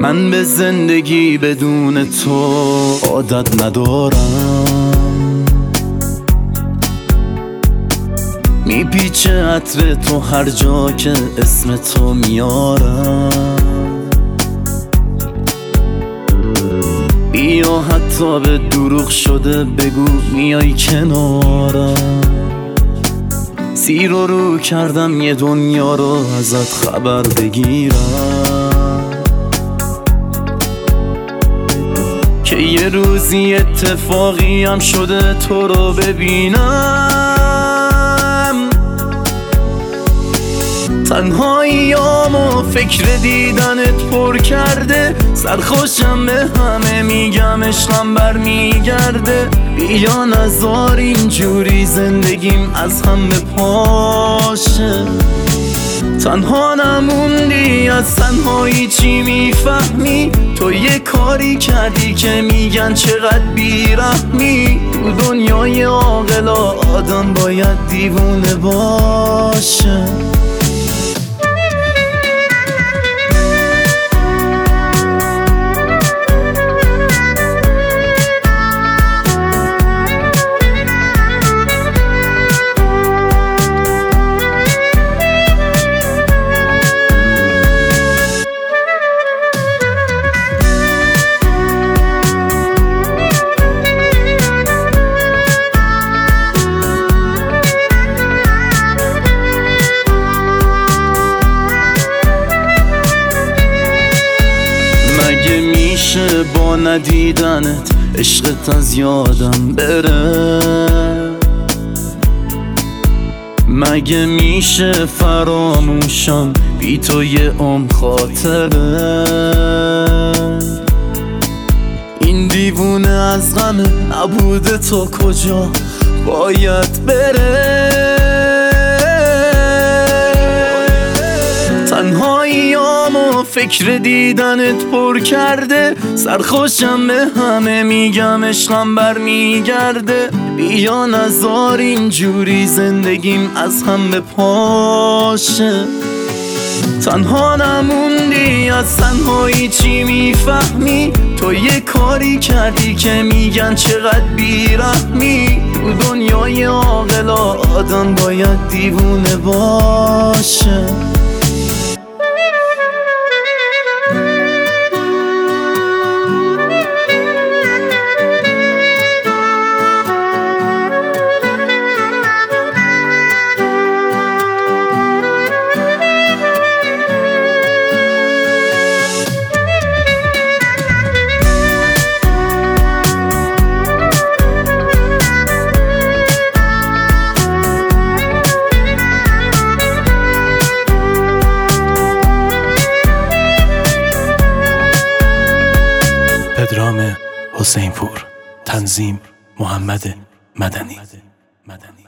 من به زندگی بدون تو عادت ندارم، میپیچه عطر تو هر جا که اسم تو میارم. بیا حتی به دروغ شده بگو میای کنارم. زیر و رو کردم یه دنیا رو ازت خبر بگیرم، که یه روزی اتفاقی هم شده تو رو ببینم. تنهاییامو فکر دیدنت پر کرده، سرخوشم به همه میگم عشقم برمیگرده. بیا نذار اینجوری زندگیم از هم بپاشه. تنها نموندی، از تنهایی چی میفهمی؟ تو یه کاری کردی که میگن چقدر بیرحمی. تو دنیای عاقلا آدم باید دیوونه باشه. مگه میشه با ندیدنت عشقت از یادم بره؟ مگه میشه فراموشم بی تو یه خاطره؟ این دیوونه از غم نبوده تو کجا باید بره؟ تنهاییامو فکر دیدنت پر کرده، سرخوشم به همه میگم عشقم برمیگرده. بیا نذار اینجوری زندگیم از هم بپاشه. تنها نموندی، از تنهایی چی میفهمی؟ تو یه کاری کردی که میگن چقدر بیرحمی. تو دنیای عاقلا آدم باید دیوونه باشه. پدرام حسینپور، تنظیم محمد مدنی.